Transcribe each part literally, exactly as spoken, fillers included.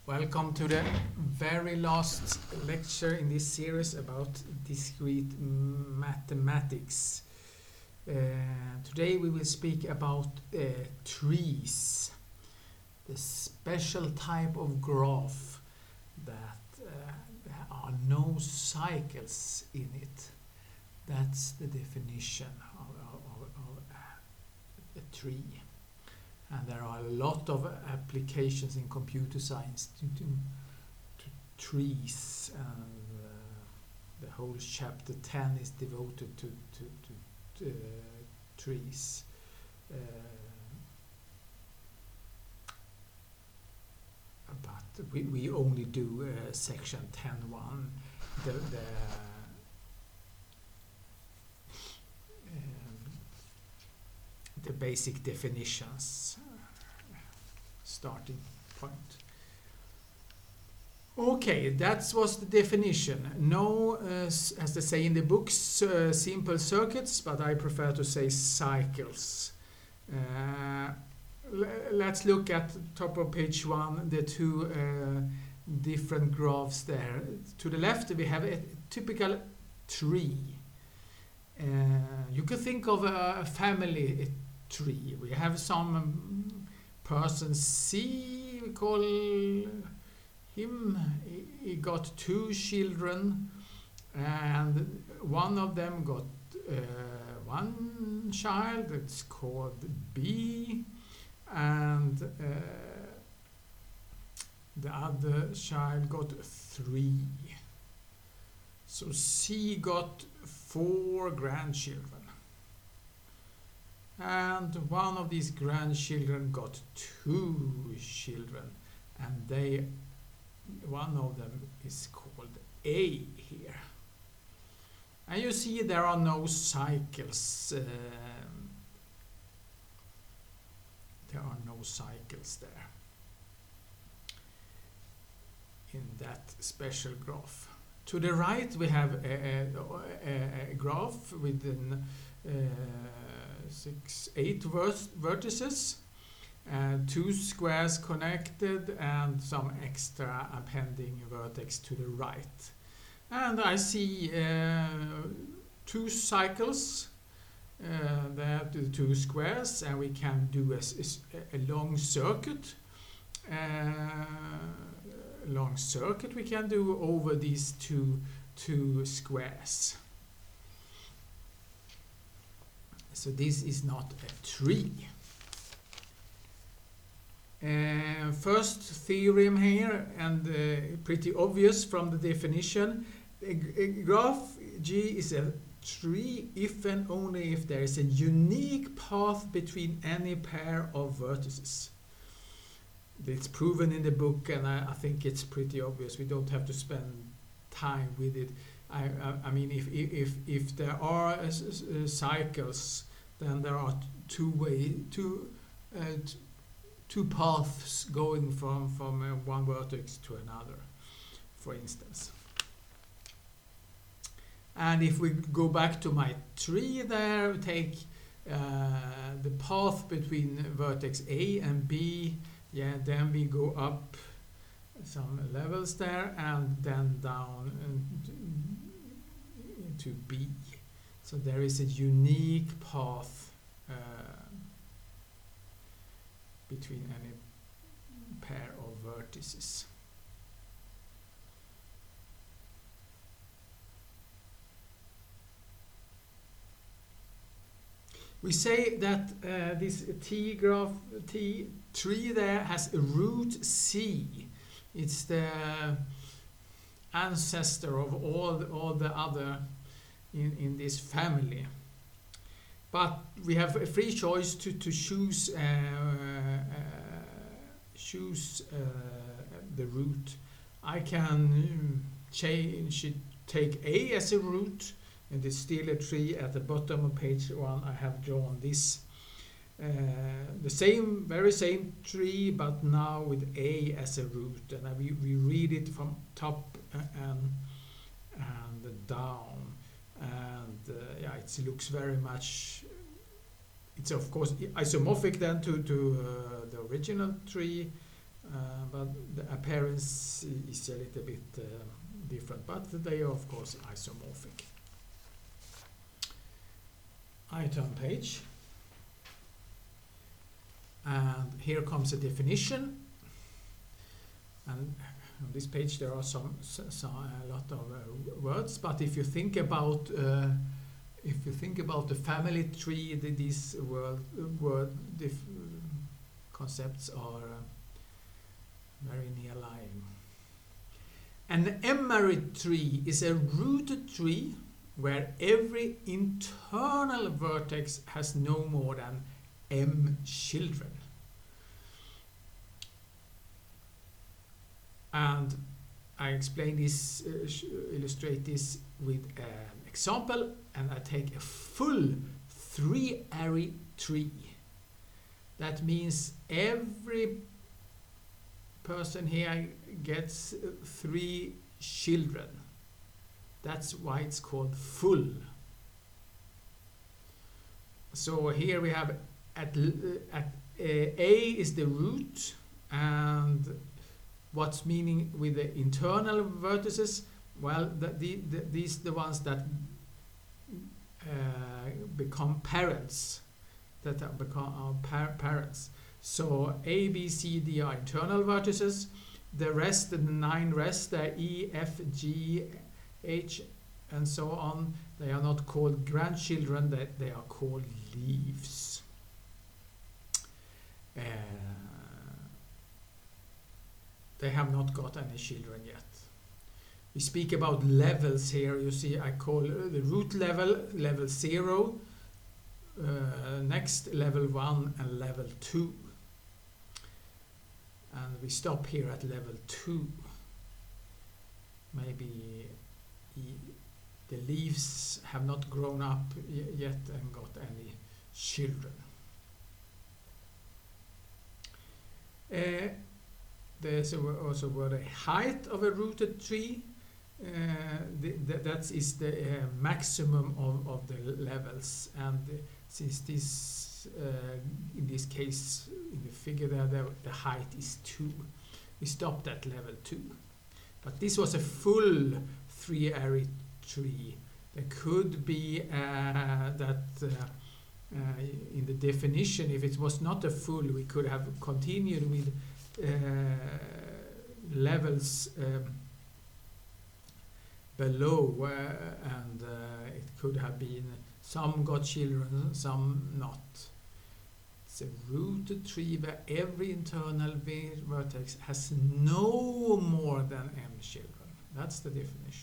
Welcome to the very last lecture in this series about discrete mathematics. Uh, today we will speak about uh, trees, the special type of graph that uh, there are no cycles in it. That's the definition of, of, of a tree. And there are a lot of applications in computer science to, to, to trees. And uh, the whole chapter ten is devoted to, to, to, to uh, trees. Uh, but we, we only do uh, section ten point one. The, the, the basic definitions, uh, starting point. Okay, that was the definition. No, uh, as they say in the books, uh, simple circuits, but I prefer to say cycles. Uh, let's look at top of page one, the two uh, different graphs there. To the left, we have a typical tree. Uh, you could think of a, a family tree. We have some um, person C, we call him, he, he got two children, and one of them got uh, one child, it's called B, and uh, the other child got three. So C got four grandchildren. And one of these grandchildren got two children, and they, one of them is called A here. And you see there are no cycles. Uh, there are no cycles there in that special graph. To the right we have a, a, a graph with an uh, six, eight vertices, uh, two squares connected, and some extra appending vertex to the right. And I see uh, two cycles, uh, there the two squares, and we can do a, a long circuit. Uh, long circuit we can do over these two, two squares. So this is not a tree. Uh, first theorem here, and uh, pretty obvious from the definition. A, a graph G is a tree if and only if there is a unique path between any pair of vertices. It's proven in the book, and I, I think it's pretty obvious. We don't have to spend time with it. I, I, I mean, if, if, if there are uh, uh, cycles, then there are two way, two, uh, two paths going from, from uh, one vertex to another, for instance. And if we go back to my tree there, take uh, the path between vertex A and B, yeah, then we go up some levels there and then down into B. So there is a unique path uh, between any pair of vertices. We say that uh, this T graph, T tree there has a root C. It's the ancestor of all the, all the other in, in this family. But we have a free choice to, to choose, uh, uh, choose uh, the root. I can change it, take A as a root, and it's still a tree. At the bottom of page one I have drawn this. Uh, the same, very same tree, but now with A as a root, and we, we read it from top and, and down. And uh, yeah, it looks very much, it's of course isomorphic then to, to uh, the original tree, uh, but the appearance is a little bit uh, different, but they are of course isomorphic. I turn page, and here comes a definition, and on this page there are some, some a lot of uh, words, but if you think about uh, if you think about the family tree, the, these word, word dif concepts are uh, very near lying. An emery tree is a rooted tree where every internal vertex has no more than m children. And I explain this, uh, illustrate this with an example, and I take a full three-ary tree. That means every person here gets three children. That's why it's called full. So here we have at, at uh, A is the root, and what's meaning with the internal vertices? Well, the, the, the, these the ones that uh, become parents, that are become our par parents. So A, B, C, D are internal vertices. The rest, the nine rest, the E, F, G, H, and so on, they are not called grandchildren, they, they are called leaves. Uh, they have not got any children yet. We speak about levels here. You see, I call uh, the root level, level zero, uh, next level one, and level two. And we stop here at level two. Maybe the leaves have not grown up yet and got any children. Uh, there's also a word, a height of a rooted tree. Uh, the, the, that is the uh, maximum of, of the levels, and uh, since this uh, in this case in the figure there the, the height is two, we stopped at level two. But this was a full three-ary tree. There could be uh, that uh, uh, in the definition, if it was not a full, we could have continued with uh, levels um, below, uh, and uh, it could have been some got children, some not. It's a rooted tree where every internal vertex has no more than m children. That's the definition.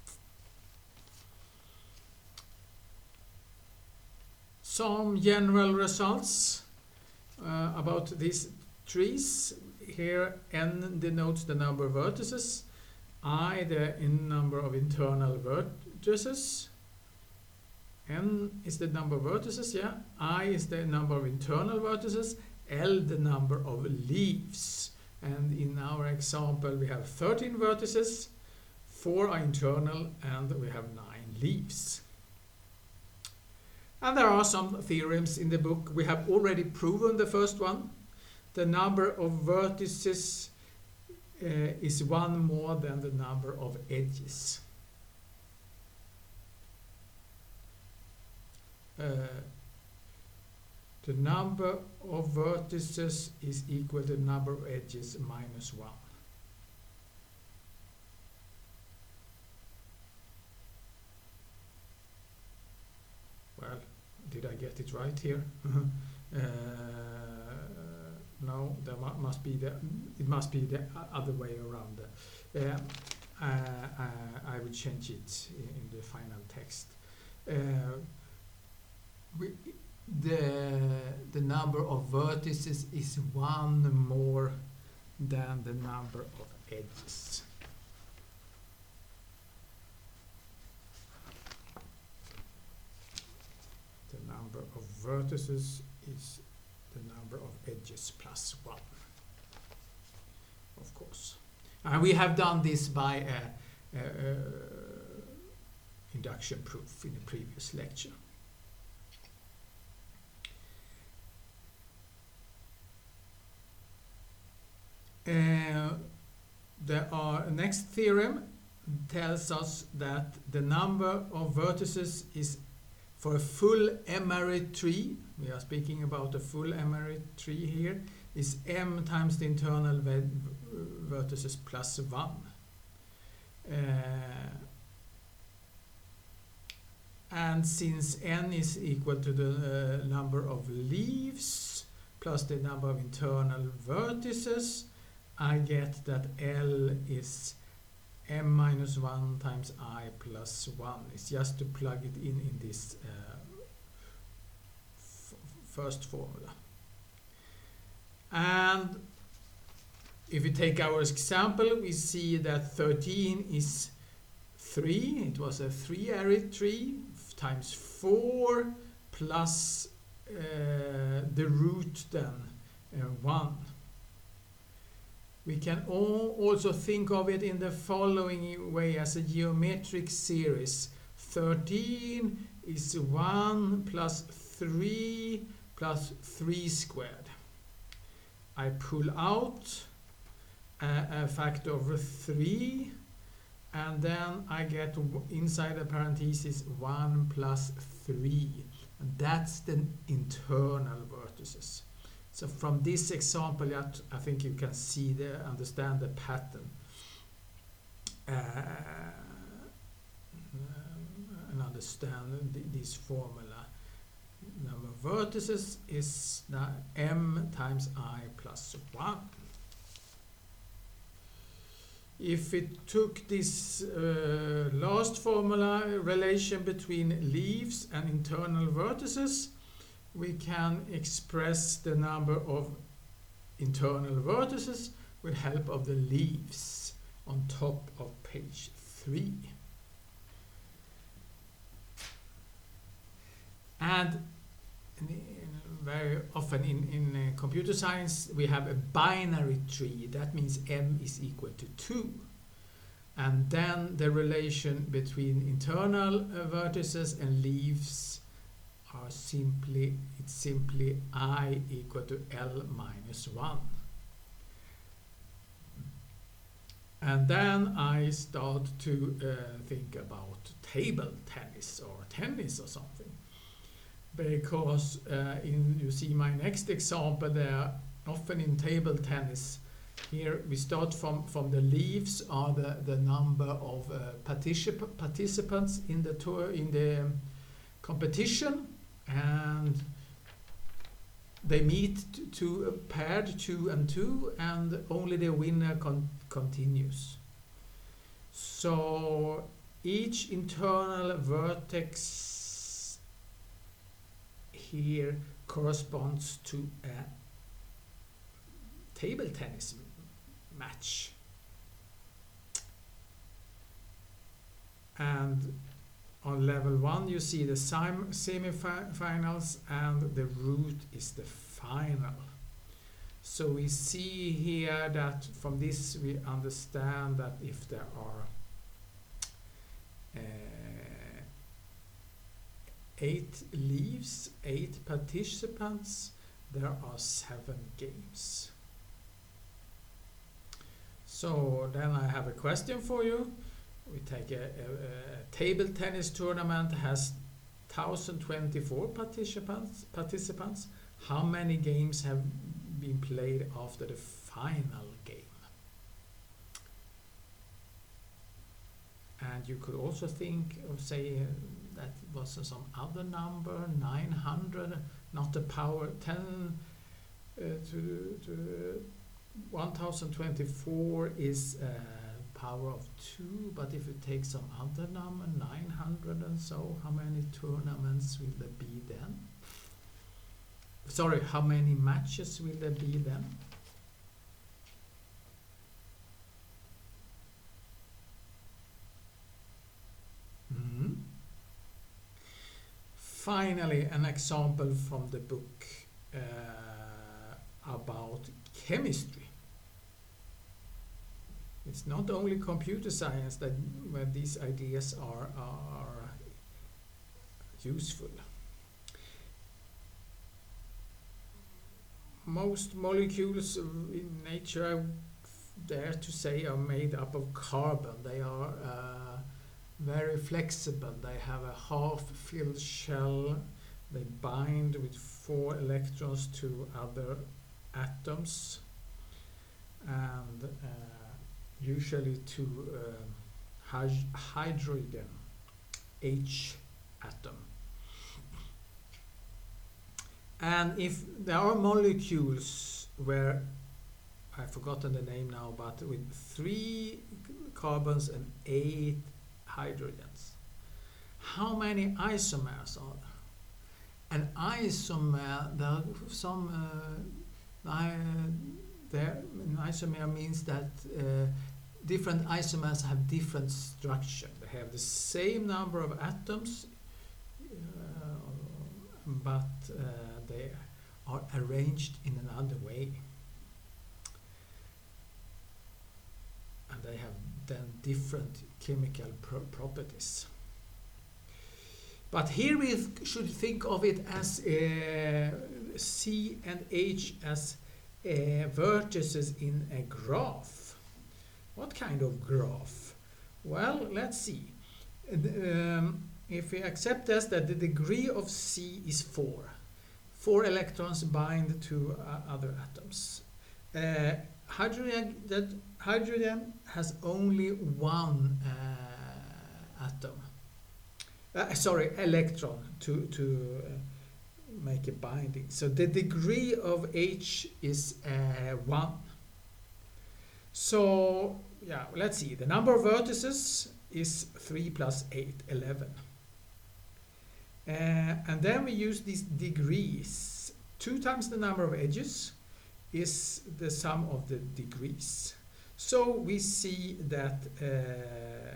Some general results uh, about these trees. Here n denotes the number of vertices, I the in number of internal vertices, n is the number of vertices, yeah, I is the number of internal vertices, L the number of leaves. And in our example we have thirteen vertices, four are internal, and we have nine leaves. And there are some theorems in the book. We have already proven the first one. The number of vertices uh, is one more than the number of edges. Uh, the number of vertices is equal to the number of edges minus one. Well, did I get it right here? uh, no, there mu must be the. It must be the other way around. Uh, uh, uh, I will change it in, in the final text. Uh, we, the the number of vertices is one more than the number of edges. The number of vertices is the number of edges plus one, of course. And we have done this by a, a, a induction proof in the previous lecture. Uh, there are next theorem tells us that the number of vertices is for a full M-array tree, we are speaking about a full M-array tree here, is m times the internal vertices plus one. Uh, and since n is equal to the uh, number of leaves plus the number of internal vertices, I get that L is m minus one times I plus one. It's just to plug it in in this uh, f first formula. And if we take our example, we see that thirteen is three. It was a three-array tree times four plus uh, the root then uh, one. We can all also think of it in the following way as a geometric series. thirteen is one plus three plus three squared. I pull out a, a factor of three, and then I get inside the parentheses one plus three. And that's the internal vertices. So from this example, I think you can see the understand the pattern uh, and understand the, this formula. Number of vertices is now m times I plus one. If we took this uh, last formula, relation between leaves and internal vertices, we can express the number of internal vertices with help of the leaves on top of page three. And very often in, in uh, computer science we have a binary tree. That means m is equal to two. And then the relation between internal uh, vertices and leaves are simply, it's simply I equal to L minus one. And then I start to uh, think about table tennis or tennis or something. Because uh, in, you see my next example there, often in table tennis, here we start from, from the leaves are the, the number of uh, particip participants in the tour, in the competition, and they meet to uh, paired two and two, and only the winner con continues. So each internal vertex here corresponds to a table tennis match. And on level one you see the semi-finals, and the root is the final. So we see here that from this we understand that if there are uh, eight leaves, eight participants, there are seven games. So then I have a question for you. We take a, a, a table tennis tournament has one thousand twenty-four participants. Participants. How many games have been played after the final game? And you could also think of, say, uh, that was uh, some other number, nine hundred, not the power ten uh, to, to one thousand twenty-four is uh, power of two, but if you take some other number, nine hundred and so, how many tournaments will there be then? Sorry, how many matches will there be then? Mm-hmm. Finally, an example from the book uh, about chemistry. It's not only computer science that where these ideas are, are useful. Most molecules in nature there to say are made up of carbon. They are uh, very flexible. They have a half-filled shell. They bind with four electrons to other atoms, and uh, usually to uh, hy hydrogen H atom. And if there are molecules where, I've forgotten the name now, but with three carbons and eight hydrogens, how many isomers are there? An isomer, there are some, uh, I, there, an isomer means that uh, different isomers have different structure. They have the same number of atoms, uh, but uh, they are arranged in another way. And they have then different chemical pro properties. But here we should think of it as uh, C and H as uh, vertices in a graph. What kind of graph? Well, let's see. Um, if we accept this, that the degree of C is four. Four electrons bind to uh, other atoms. Uh, hydrogen, that hydrogen has only one uh, atom. Uh, sorry, electron to, to uh, make a binding. So the degree of H is uh, one. So, yeah, let's see. The number of vertices is three plus eight, eleven. Uh, and then we use these degrees. two times the number of edges is the sum of the degrees. So we see that uh,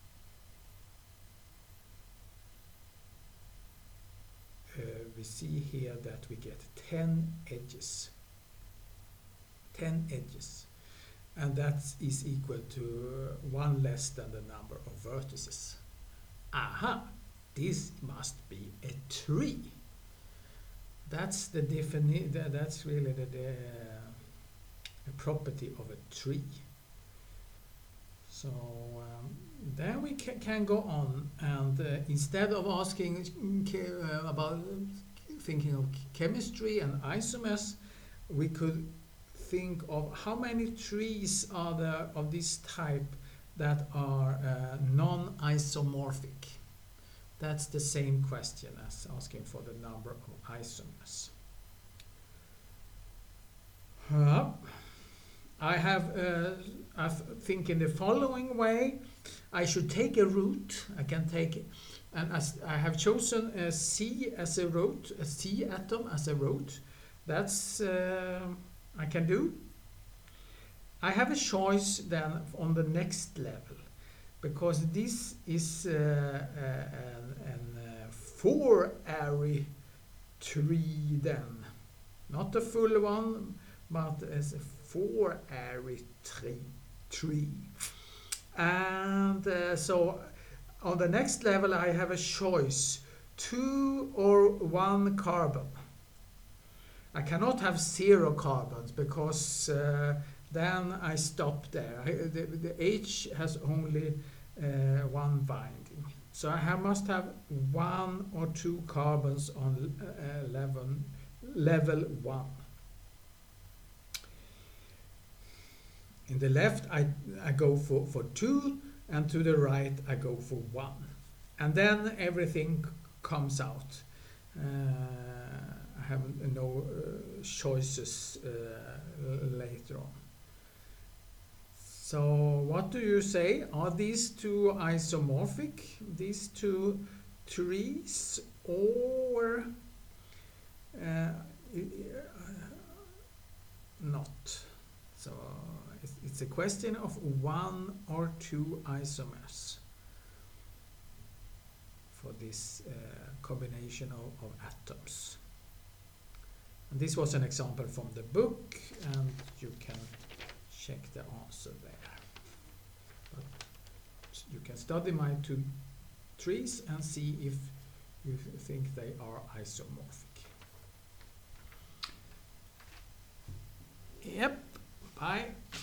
uh, we see here that we get ten edges. ten edges. And that is equal to one less than the number of vertices. Aha! This must be a tree. That's the defini- that, that's really the, the uh, property of a tree. So um, then we ca can go on, and uh, instead of asking uh, about uh, thinking of chemistry and isomers, we could think of how many trees are there of this type that are uh, non-isomorphic. That's the same question as asking for the number of isomers. Uh, I have, uh, I think in the following way, I should take a root. I can take, and as I have chosen a C as a root, a C atom as a root. That's uh, I can do. I have a choice then on the next level, because this is uh, uh, an, an uh, four-ary tree then. Not a full one, but as a four-ary tree. tree. And uh, so on the next level I have a choice, two or one carbon. I cannot have zero carbons because uh, then I stop there. I, the, the H has only uh, one binding. So I have, must have one or two carbons on uh, level, level one. In the left I, I go for, for two, and to the right I go for one. And then everything comes out. Uh, I have no uh, choices uh, later on. So what do you say? Are these two isomorphic, these two trees, or uh, not? So it's, it's a question of one or two isomers for this uh, combination of, of atoms. And this was an example from the book, and you can check the answer there. But you can study my two trees and see if you think they are isomorphic. Yep, bye.